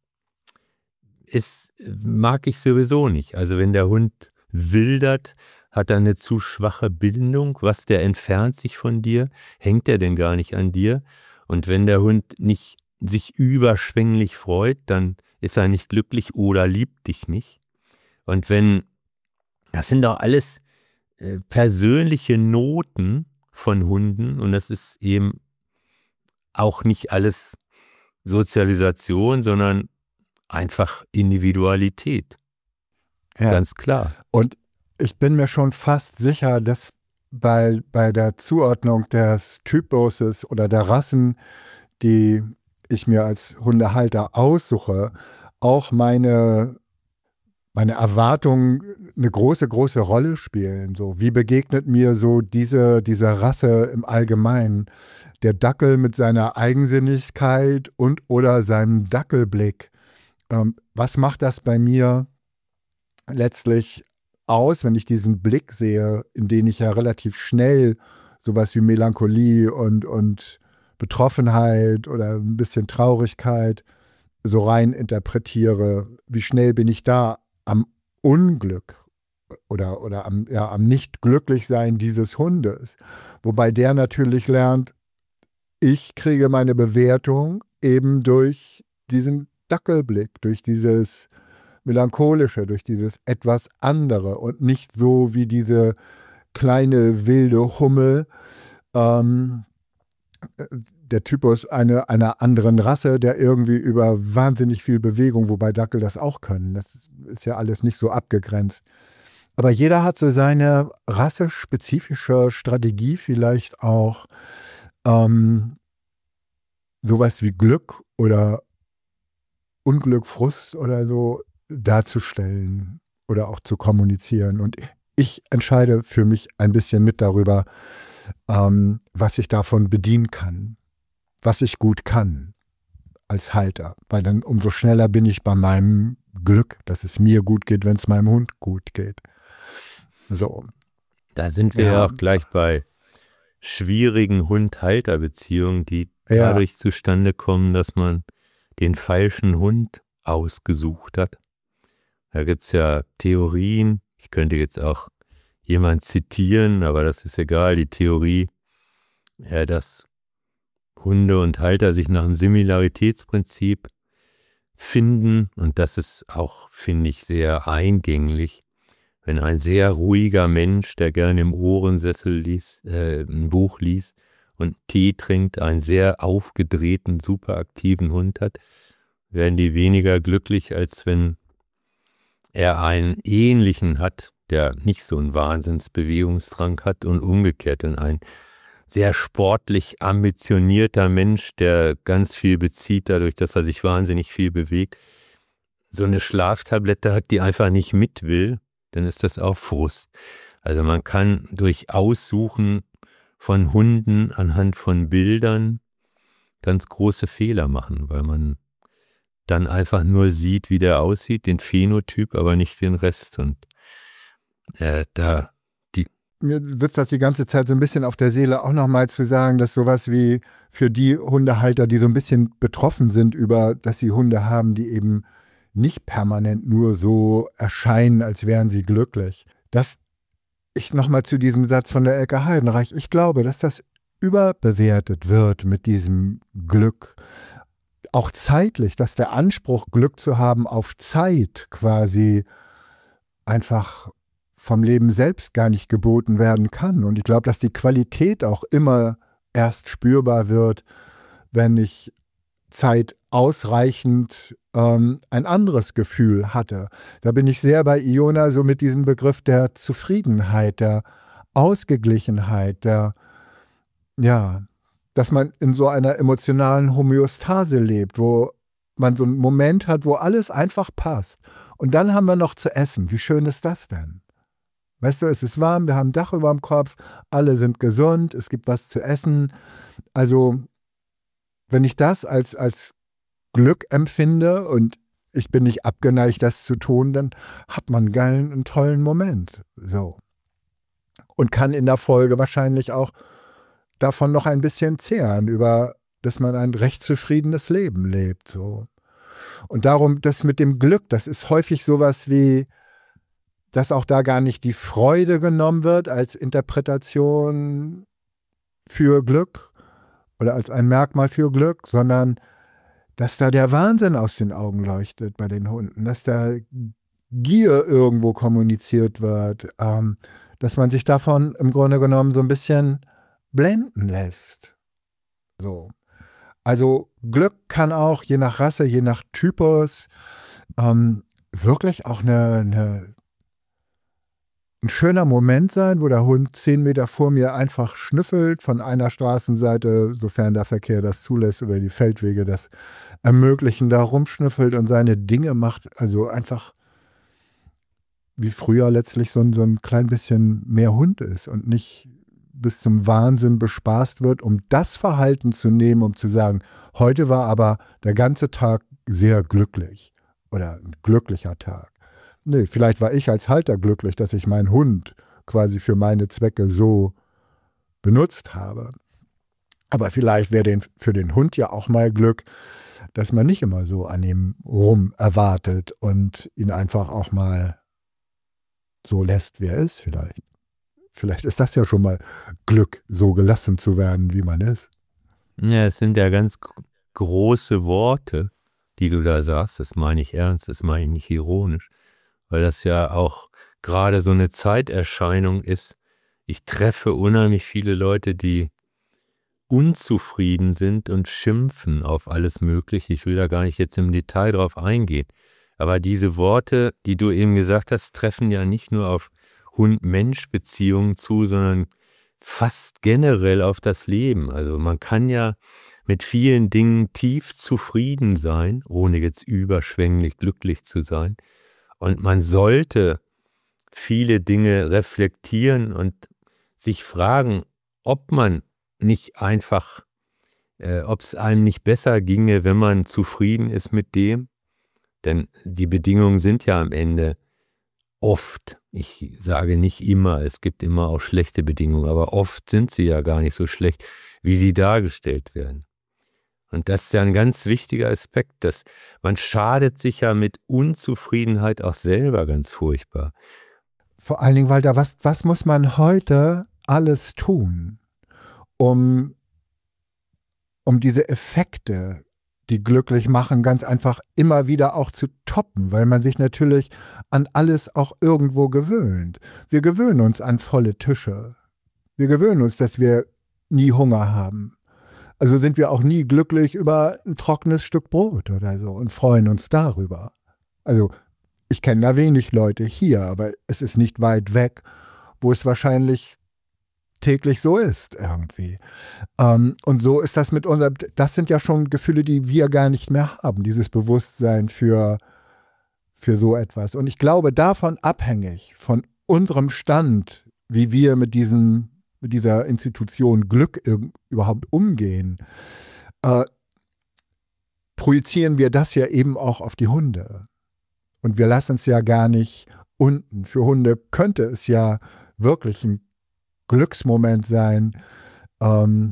ist, mag ich sowieso nicht. Also wenn der Hund wildert, hat er eine zu schwache Bindung, was der entfernt sich von dir, hängt er denn gar nicht an dir. Und wenn der Hund nicht sich überschwänglich freut, dann ist er nicht glücklich oder liebt dich nicht. Und wenn, das sind doch alles äh, persönliche Noten von Hunden und das ist eben auch nicht alles Sozialisation, sondern einfach Individualität. Ja. Ganz klar. Und ich bin mir schon fast sicher, dass bei, bei der Zuordnung des Typuses oder der Rassen, die ich mir als Hundehalter aussuche, auch meine, meine Erwartungen eine große, große Rolle spielen. So, wie begegnet mir so diese, diese Rasse im Allgemeinen? Der Dackel mit seiner Eigensinnigkeit und oder seinem Dackelblick. Ähm, was macht das bei mir letztlich aus, wenn ich diesen Blick sehe, in den ich ja relativ schnell sowas wie Melancholie und, und Betroffenheit oder ein bisschen Traurigkeit so rein interpretiere? Wie schnell bin ich da am Unglück oder, oder am, ja, am Nicht-Glücklichsein dieses Hundes? Wobei der natürlich lernt, ich kriege meine Bewertung eben durch diesen Dackelblick, durch dieses Melancholische, durch dieses etwas andere und nicht so wie diese kleine wilde Hummel, ähm, der Typus eine, einer anderen Rasse, der irgendwie über wahnsinnig viel Bewegung, wobei Dackel das auch können, das ist, ist ja alles nicht so abgegrenzt. Aber jeder hat so seine rassespezifische Strategie vielleicht auch, ähm, sowas wie Glück oder Unglück, Frust oder so darzustellen oder auch zu kommunizieren. Und ich entscheide für mich ein bisschen mit darüber, ähm, was ich davon bedienen kann, was ich gut kann als Halter. Weil dann umso schneller bin ich bei meinem Glück, dass es mir gut geht, wenn es meinem Hund gut geht. So. Da sind wir ja, ja auch gleich bei schwierigen Hund-Halter-Beziehungen, die ja dadurch zustande kommen, dass man den falschen Hund ausgesucht hat. Da gibt es ja Theorien, ich könnte jetzt auch jemand zitieren, aber das ist egal, die Theorie, ja, dass Hunde und Halter sich nach dem Similaritätsprinzip finden und das ist auch, finde ich, sehr eingänglich. Wenn ein sehr ruhiger Mensch, der gerne im Ohrensessel liest, äh, ein Buch liest und Tee trinkt, einen sehr aufgedrehten, superaktiven Hund hat, werden die weniger glücklich, als wenn er einen ähnlichen hat, der nicht so einen Wahnsinnsbewegungsdrang hat und umgekehrt. Und ein sehr sportlich ambitionierter Mensch, der ganz viel bezieht, dadurch, dass er sich wahnsinnig viel bewegt, so eine Schlaftablette hat, die einfach nicht mit will, dann ist das auch Frust. Also man kann durch Aussuchen von Hunden anhand von Bildern ganz große Fehler machen, weil man dann einfach nur sieht, wie der aussieht, den Phänotyp, aber nicht den Rest. Und äh, da die mir sitzt das die ganze Zeit so ein bisschen auf der Seele, auch nochmal zu sagen, dass sowas wie für die Hundehalter, die so ein bisschen betroffen sind über, dass sie Hunde haben, die eben nicht permanent nur so erscheinen, als wären sie glücklich. Dass ich nochmal zu diesem Satz von der Elke Heidenreich, ich glaube, dass das überbewertet wird mit diesem Glück. Auch zeitlich, dass der Anspruch, Glück zu haben auf Zeit quasi einfach vom Leben selbst gar nicht geboten werden kann. Und ich glaube, dass die Qualität auch immer erst spürbar wird, wenn ich Zeit ausreichend ähm, ein anderes Gefühl hatte. Da bin ich sehr bei Iona, so mit diesem Begriff der Zufriedenheit, der Ausgeglichenheit, der, ja, dass man in so einer emotionalen Homöostase lebt, wo man so einen Moment hat, wo alles einfach passt. Und dann haben wir noch zu essen. Wie schön ist das denn? Weißt du, es ist warm, wir haben ein Dach über dem Kopf, alle sind gesund, es gibt was zu essen. Also, wenn ich das als, als Glück empfinde und ich bin nicht abgeneigt, das zu tun, dann hat man einen geilen, einen tollen Moment. So. Und kann in der Folge wahrscheinlich auch davon noch ein bisschen zehren, über, dass man ein recht zufriedenes Leben lebt. So. Und darum, das mit dem Glück, das ist häufig sowas wie, dass auch da gar nicht die Freude genommen wird als Interpretation für Glück oder als ein Merkmal für Glück, sondern dass da der Wahnsinn aus den Augen leuchtet bei den Hunden, dass da Gier irgendwo kommuniziert wird, ähm, dass man sich davon im Grunde genommen so ein bisschen blenden lässt. So. Also Glück kann auch je nach Rasse, je nach Typus ähm, wirklich auch eine, eine, ein schöner Moment sein, wo der Hund zehn Meter vor mir einfach schnüffelt von einer Straßenseite, sofern der Verkehr das zulässt oder die Feldwege das ermöglichen, da rumschnüffelt und seine Dinge macht. Also einfach wie früher letztlich so ein, so ein klein bisschen mehr Hund ist und nicht bis zum Wahnsinn bespaßt wird, um das Verhalten zu nehmen, um zu sagen, heute war aber der ganze Tag sehr glücklich oder ein glücklicher Tag. Nee, vielleicht war ich als Halter glücklich, dass ich meinen Hund quasi für meine Zwecke so benutzt habe. Aber vielleicht wäre den, für den Hund ja auch mal Glück, dass man nicht immer so an ihm rum erwartet und ihn einfach auch mal so lässt, wie er ist vielleicht. Vielleicht ist das ja schon mal Glück, so gelassen zu werden, wie man ist. Ja, es sind ja ganz große Worte, die du da sagst. Das meine ich ernst, das meine ich nicht ironisch. Weil das ja auch gerade so eine Zeiterscheinung ist. Ich treffe unheimlich viele Leute, die unzufrieden sind und schimpfen auf alles Mögliche. Ich will da gar nicht jetzt im Detail drauf eingehen. Aber diese Worte, die du eben gesagt hast, treffen ja nicht nur auf Hund-Mensch-Beziehungen zu, sondern fast generell auf das Leben. Also man kann ja mit vielen Dingen tief zufrieden sein, ohne jetzt überschwänglich glücklich zu sein. Und man sollte viele Dinge reflektieren und sich fragen, ob man nicht einfach, äh, ob es einem nicht besser ginge, wenn man zufrieden ist mit dem. Denn die Bedingungen sind ja am Ende oft, ich sage nicht immer, es gibt immer auch schlechte Bedingungen, aber oft sind sie ja gar nicht so schlecht, wie sie dargestellt werden. Und das ist ja ein ganz wichtiger Aspekt, dass man schadet sich ja mit Unzufriedenheit auch selber ganz furchtbar. Vor allen Dingen, weil da was, was muss man heute alles tun, um, um diese Effekte, die glücklich machen, ganz einfach immer wieder auch zu toppen, weil man sich natürlich an alles auch irgendwo gewöhnt. Wir gewöhnen uns an volle Tische. Wir gewöhnen uns, dass wir nie Hunger haben. Also sind wir auch nie glücklich über ein trockenes Stück Brot oder so und freuen uns darüber. Also ich kenne da wenig Leute hier, aber es ist nicht weit weg, wo es wahrscheinlich täglich so ist irgendwie. Ähm, und so ist das mit unserem, das sind ja schon Gefühle, die wir gar nicht mehr haben, dieses Bewusstsein für, für so etwas. Und ich glaube, davon abhängig, von unserem Stand, wie wir mit diesem, mit dieser Institution Glück überhaupt umgehen, äh, projizieren wir das ja eben auch auf die Hunde. Und wir lassen es ja gar nicht unten. Für Hunde könnte es ja wirklich ein Glücksmoment sein, ähm,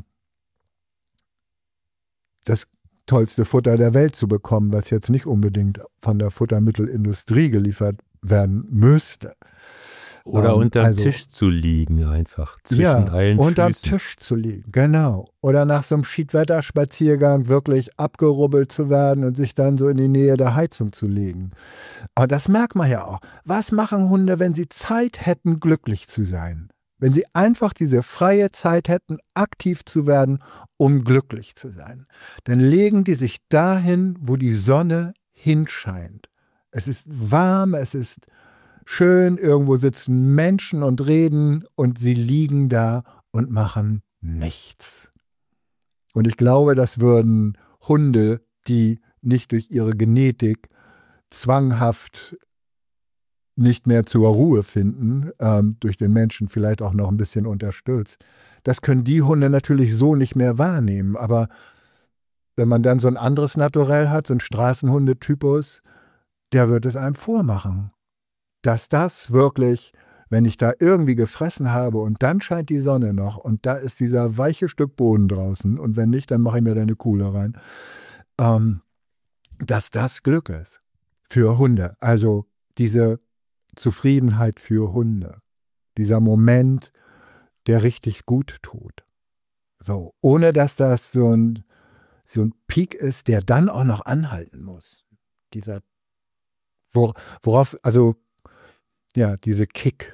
das tollste Futter der Welt zu bekommen, was jetzt nicht unbedingt von der Futtermittelindustrie geliefert werden müsste. Oder ähm, unterm also, Tisch zu liegen einfach, zwischen ja, allen unterm Füßen. Tisch zu liegen, genau. Oder nach so einem Schiedwetterspaziergang wirklich abgerubbelt zu werden und sich dann so in die Nähe der Heizung zu legen. Aber das merkt man ja auch. Was machen Hunde, wenn sie Zeit hätten, glücklich zu sein? Wenn sie einfach diese freie Zeit hätten, aktiv zu werden, um glücklich zu sein, dann legen die sich dahin, wo die Sonne hinscheint. Es ist warm, es ist schön, irgendwo sitzen Menschen und reden und sie liegen da und machen nichts. Und ich glaube, das würden Hunde, die nicht durch ihre Genetik zwanghaft nicht mehr zur Ruhe finden, ähm, durch den Menschen vielleicht auch noch ein bisschen unterstützt. Das können die Hunde natürlich so nicht mehr wahrnehmen. Aber wenn man dann so ein anderes Naturell hat, so ein Straßenhundetypus, der wird es einem vormachen. Dass das wirklich, wenn ich da irgendwie gefressen habe und dann scheint die Sonne noch und da ist dieser weiche Stück Boden draußen und wenn nicht, dann mache ich mir da eine Kuhle rein, ähm, dass das Glück ist für Hunde. Also diese Zufriedenheit für Hunde. Dieser Moment, der richtig gut tut. So, ohne dass das so ein, so ein Peak ist, der dann auch noch anhalten muss. Dieser, wor, worauf, also, ja, diese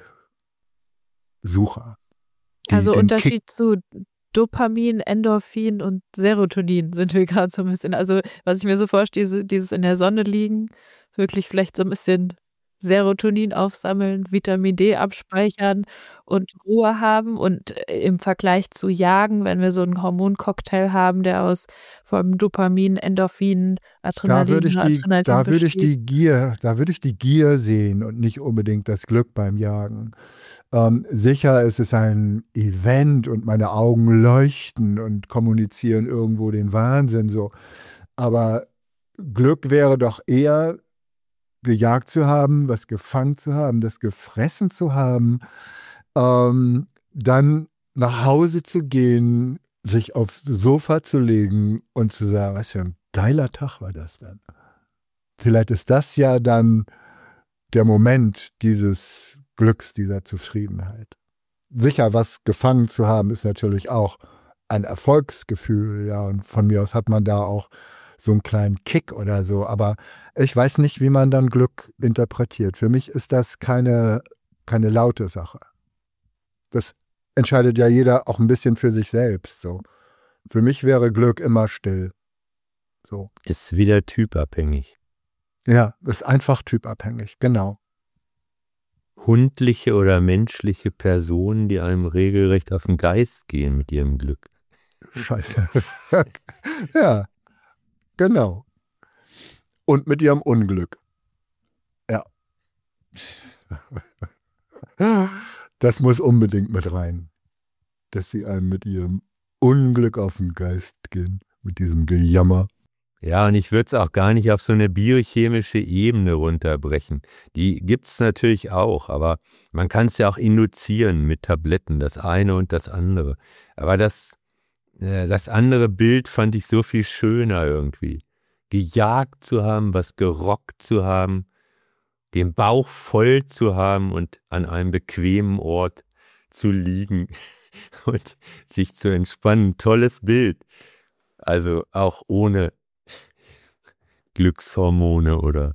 Kick-Sucher. Die Also den Unterschied Kick, zu Dopamin, Endorphin und Serotonin sind wir gerade so ein bisschen. Also was ich mir so vorstelle, diese, dieses in der Sonne liegen, wirklich vielleicht so ein bisschen Serotonin aufsammeln, Vitamin D abspeichern und Ruhe haben und im Vergleich zu Jagen, wenn wir so einen Hormoncocktail haben, der aus vom Dopamin, Endorphin, da würde Adrenalin, ich die, Adrenalin da würde ich besteht. die Gier, da würde ich die Gier sehen und nicht unbedingt das Glück beim Jagen. Ähm, sicher ist es ein Event und meine Augen leuchten und kommunizieren irgendwo den Wahnsinn so. Aber Glück wäre doch eher gejagt zu haben, was gefangen zu haben, das gefressen zu haben, ähm, dann nach Hause zu gehen, sich aufs Sofa zu legen und zu sagen, was für ein geiler Tag war das dann. Vielleicht ist das ja dann der Moment dieses Glücks, dieser Zufriedenheit. Sicher, was gefangen zu haben, ist natürlich auch ein Erfolgsgefühl, ja, und von mir aus hat man da auch so einen kleinen Kick oder so, aber ich weiß nicht, wie man dann Glück interpretiert. Für mich ist das keine, keine laute Sache. Das entscheidet ja jeder auch ein bisschen für sich selbst. So. Für mich wäre Glück immer still. So. Ist wieder typabhängig. Ja, ist einfach typabhängig, genau. Hundliche oder menschliche Personen, die einem regelrecht auf den Geist gehen mit ihrem Glück. Scheiße. Ja, genau. Und mit ihrem Unglück. Ja. Das muss unbedingt mit rein. Dass sie einem mit ihrem Unglück auf den Geist gehen. Mit diesem Gejammer. Ja, und ich würde es auch gar nicht auf so eine biochemische Ebene runterbrechen. Die gibt es natürlich auch, aber man kann es ja auch induzieren mit Tabletten, das eine und das andere. Aber das, äh, das andere Bild fand ich so viel schöner irgendwie. Gejagt zu haben, was gerockt zu haben, den Bauch voll zu haben und an einem bequemen Ort zu liegen und sich zu entspannen. Tolles Bild. Also auch ohne Glückshormone oder.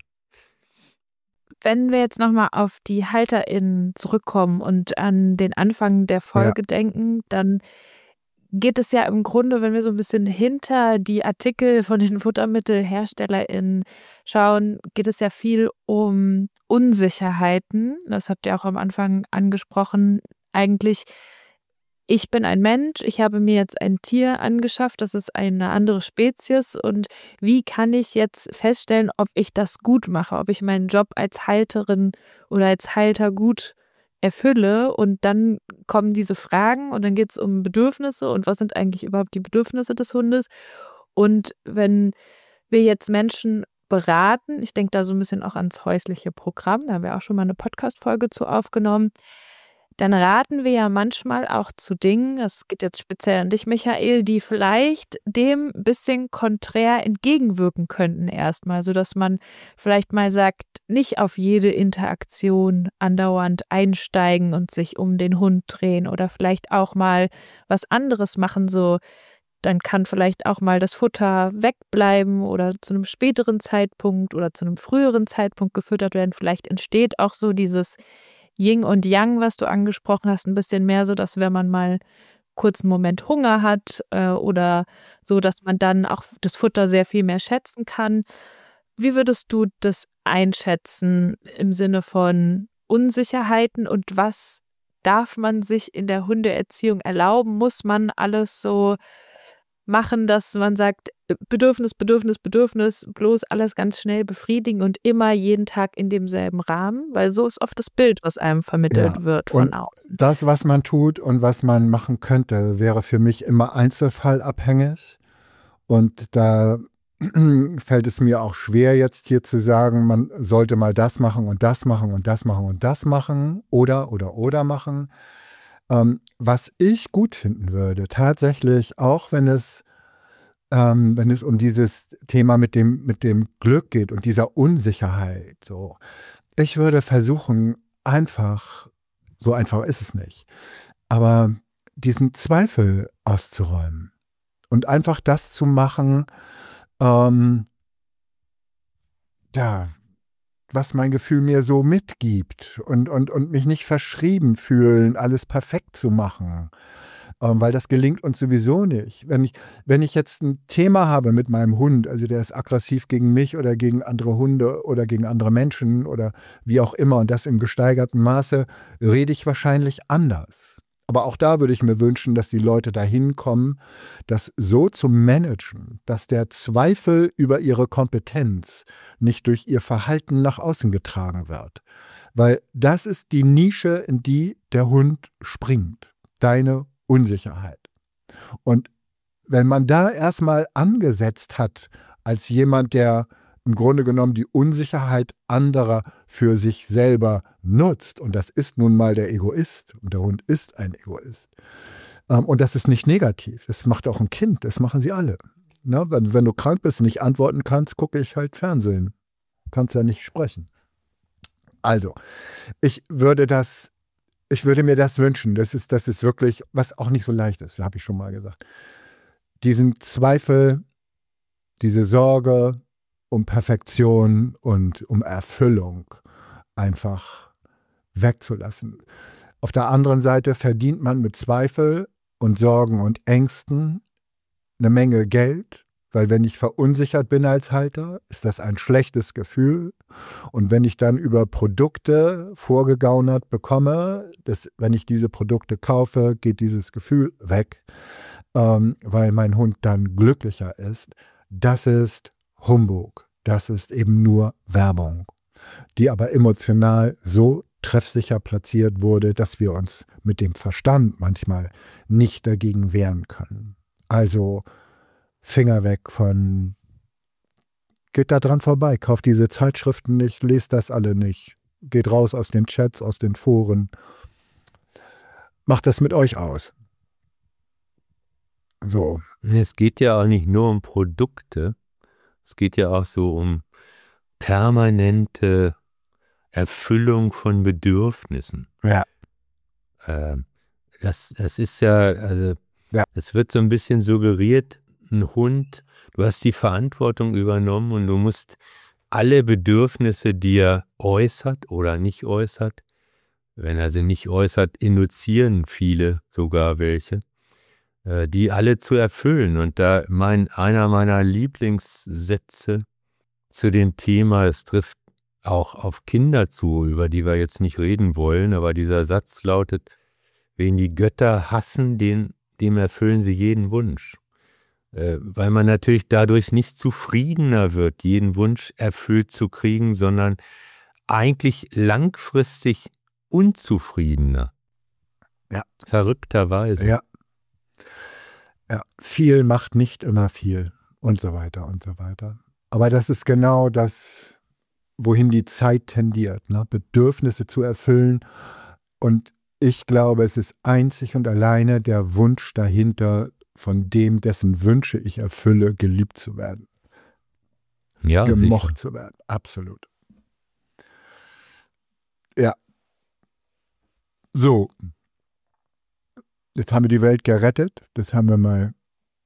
Wenn wir jetzt nochmal auf die HalterInnen zurückkommen und an den Anfang der Folge ja. denken, dann geht es ja im Grunde, wenn wir so ein bisschen hinter die Artikel von den FuttermittelherstellerInnen schauen, geht es ja viel um Unsicherheiten. Das habt ihr auch am Anfang angesprochen. Eigentlich, ich bin ein Mensch, ich habe mir jetzt ein Tier angeschafft, das ist eine andere Spezies und wie kann ich jetzt feststellen, ob ich das gut mache, ob ich meinen Job als Halterin oder als Halter gut erfülle und dann kommen diese Fragen und dann geht es um Bedürfnisse und was sind eigentlich überhaupt die Bedürfnisse des Hundes und wenn wir jetzt Menschen beraten, ich denke da so ein bisschen auch ans häusliche Programm, da haben wir auch schon mal eine Podcast-Folge zu aufgenommen, dann raten wir ja manchmal auch zu Dingen, das geht jetzt speziell an dich, Michael, die vielleicht dem ein bisschen konträr entgegenwirken könnten erstmal, sodass man vielleicht mal sagt, nicht auf jede Interaktion andauernd einsteigen und sich um den Hund drehen oder vielleicht auch mal was anderes machen, so dann kann vielleicht auch mal das Futter wegbleiben oder zu einem späteren Zeitpunkt oder zu einem früheren Zeitpunkt gefüttert werden. Vielleicht entsteht auch so dieses Yin und Yang, was du angesprochen hast, ein bisschen mehr so, dass wenn man mal kurz einen Moment Hunger hat äh, oder so, dass man dann auch das Futter sehr viel mehr schätzen kann. Wie würdest du das einschätzen im Sinne von Unsicherheiten und was darf man sich in der Hundeerziehung erlauben? Muss man alles so machen, dass man sagt, Bedürfnis, Bedürfnis, Bedürfnis, bloß alles ganz schnell befriedigen und immer jeden Tag in demselben Rahmen? Weil so ist oft das Bild, was einem vermittelt Ja, wird von und außen. das, was man tut und was man machen könnte, wäre für mich immer einzelfallabhängig. Und da fällt es mir auch schwer, jetzt hier zu sagen, man sollte mal das machen und das machen und das machen und das machen oder, oder, oder machen. Ähm, was ich gut finden würde, tatsächlich, auch wenn es, ähm, wenn es um dieses Thema mit dem, mit dem Glück geht und dieser Unsicherheit, so, ich würde versuchen, einfach, so einfach ist es nicht, aber diesen Zweifel auszuräumen und einfach das zu machen, ähm, ja, was mein Gefühl mir so mitgibt und, und, und mich nicht verschrieben fühlen, alles perfekt zu machen, ähm, weil das gelingt uns sowieso nicht. Wenn ich, wenn ich jetzt ein Thema habe mit meinem Hund, also der ist aggressiv gegen mich oder gegen andere Hunde oder gegen andere Menschen oder wie auch immer und das im gesteigerten Maße, rede ich wahrscheinlich anders. Aber auch da würde ich mir wünschen, dass die Leute dahin kommen, das so zu managen, dass der Zweifel über ihre Kompetenz nicht durch ihr Verhalten nach außen getragen wird. Weil das ist die Nische, in die der Hund springt. Deine Unsicherheit. Und wenn man da erstmal angesetzt hat, als jemand, der im Grunde genommen die Unsicherheit anderer für sich selber nutzt. Und das ist nun mal der Egoist. Und der Hund ist ein Egoist. Ähm, und das ist nicht negativ. Das macht auch ein Kind. Das machen sie alle. Na, wenn, wenn du krank bist und nicht antworten kannst, gucke ich halt Fernsehen. Kannst ja nicht sprechen. Also, ich würde das, ich würde mir das wünschen. Das ist, das ist wirklich, was auch nicht so leicht ist, habe ich schon mal gesagt. Diesen Zweifel, diese Sorge um Perfektion und um Erfüllung einfach wegzulassen. Auf der anderen Seite verdient man mit Zweifel und Sorgen und Ängsten eine Menge Geld, weil wenn ich verunsichert bin als Halter, ist das ein schlechtes Gefühl. Und wenn ich dann über Produkte vorgegaunert bekomme, dass, wenn ich diese Produkte kaufe, geht dieses Gefühl weg, ähm, weil mein Hund dann glücklicher ist. Das ist Humbug. Das ist eben nur Werbung, die aber emotional so treffsicher platziert wurde, dass wir uns mit dem Verstand manchmal nicht dagegen wehren können. Also Finger weg von, geht da dran vorbei, kauft diese Zeitschriften nicht, lest das alle nicht, geht raus aus den Chats, aus den Foren, macht das mit euch aus. So. Es geht ja auch nicht nur um Produkte, es geht ja auch so um permanente Erfüllung von Bedürfnissen. Ja. Äh, das, das ist ja, also, ja. es wird so ein bisschen suggeriert, ein Hund, du hast die Verantwortung übernommen und du musst alle Bedürfnisse, die er äußert oder nicht äußert, wenn er sie nicht äußert, induzieren viele sogar welche, die alle zu erfüllen. Und da mein, einer meiner Lieblingssätze zu dem Thema, es trifft auch auf Kinder zu, über die wir jetzt nicht reden wollen, aber dieser Satz lautet, wen die Götter hassen, den, dem erfüllen sie jeden Wunsch. Äh, weil man natürlich dadurch nicht zufriedener wird, jeden Wunsch erfüllt zu kriegen, sondern eigentlich langfristig unzufriedener. Ja. Verrückterweise. Ja. Ja, viel macht nicht immer viel und so weiter und so weiter. Aber das ist genau das, wohin die Zeit tendiert, ne? Bedürfnisse zu erfüllen. Und ich glaube, es ist einzig und alleine der Wunsch dahinter, von dem, dessen Wünsche ich erfülle, geliebt zu werden. Ja, gemocht sicher. zu werden, absolut. Ja. So. Jetzt haben wir die Welt gerettet. Das haben wir mal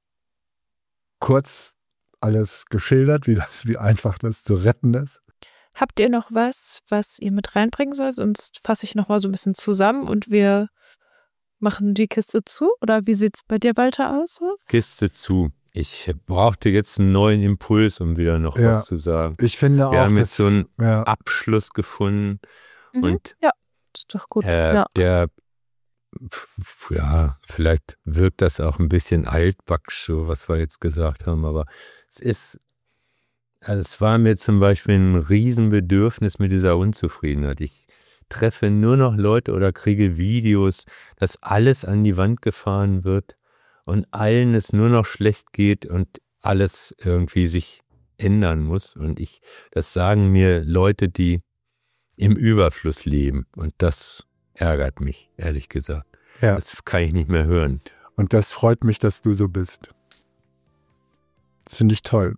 kurz alles geschildert, wie, das, wie einfach das zu retten ist. Habt ihr noch was, was ihr mit reinbringen sollt? Sonst fasse ich nochmal so ein bisschen zusammen und wir machen die Kiste zu. Oder wie sieht es bei dir, Walter, aus? Kiste zu. Ich brauchte jetzt einen neuen Impuls, um wieder noch Ja. was zu sagen. Ich finde auch, Wir haben dass- jetzt so einen ja. Abschluss gefunden Mhm. und Ja, ist doch gut. äh, ja. der, f- ja, vielleicht wirkt das auch ein bisschen altbacksch, so was wir jetzt gesagt haben, aber es ist, also es war mir zum Beispiel ein Riesenbedürfnis mit dieser Unzufriedenheit. Ich treffe nur noch Leute oder kriege Videos, dass alles an die Wand gefahren wird und allen es nur noch schlecht geht und alles irgendwie sich ändern muss. Und ich, das sagen mir Leute, die im Überfluss leben. Und das ärgert mich, ehrlich gesagt. Ja. Das kann ich nicht mehr hören. Und das freut mich, dass du so bist. Das finde ich toll.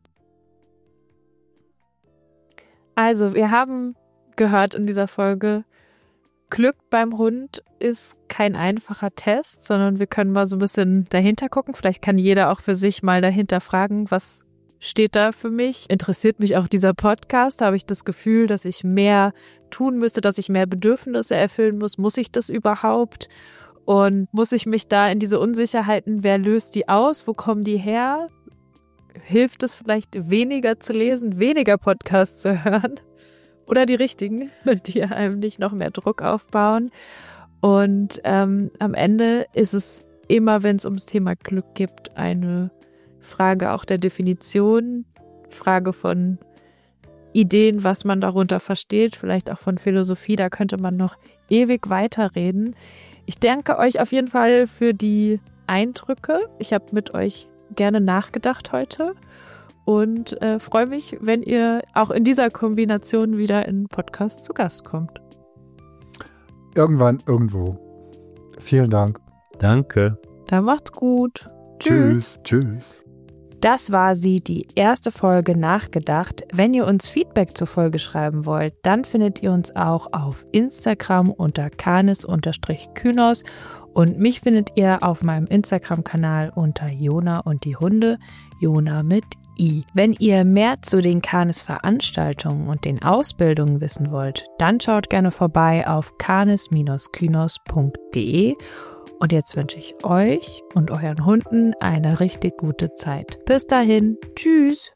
Also, wir haben gehört in dieser Folge, Glück beim Hund ist kein einfacher Test, sondern wir können mal so ein bisschen dahinter gucken. Vielleicht kann jeder auch für sich mal dahinter fragen, was steht da für mich? Interessiert mich auch dieser Podcast? Habe ich das Gefühl, dass ich mehr tun müsste, dass ich mehr Bedürfnisse erfüllen muss? Muss ich das überhaupt? Und muss ich mich da in diese Unsicherheiten, wer löst die aus? Wo kommen die her? Hilft es vielleicht weniger zu lesen, weniger Podcasts zu hören? Oder die richtigen, die einem nicht noch mehr Druck aufbauen. Und ähm, am Ende ist es immer, wenn es ums Thema Glück geht, eine Frage auch der Definition, Frage von Ideen, was man darunter versteht, vielleicht auch von Philosophie, da könnte man noch ewig weiterreden. Ich danke euch auf jeden Fall für die Eindrücke. Ich habe mit euch gerne nachgedacht heute. Und äh, freue mich, wenn ihr auch in dieser Kombination wieder in Podcast zu Gast kommt. Irgendwann, irgendwo. Vielen Dank. Danke. Dann macht's gut. Tschüss. Tschüss. Tschüss. Das war sie, die erste Folge Nachgedacht. Wenn ihr uns Feedback zur Folge schreiben wollt, dann findet ihr uns auch auf Instagram unter canis-kynos und mich findet ihr auf meinem Instagram-Kanal unter Jona und die Hunde, Jona mit I. Wenn ihr mehr zu den Canis-Veranstaltungen und den Ausbildungen wissen wollt, dann schaut gerne vorbei auf canis kynos punkt de. Und jetzt wünsche ich euch und euren Hunden eine richtig gute Zeit. Bis dahin, tschüss!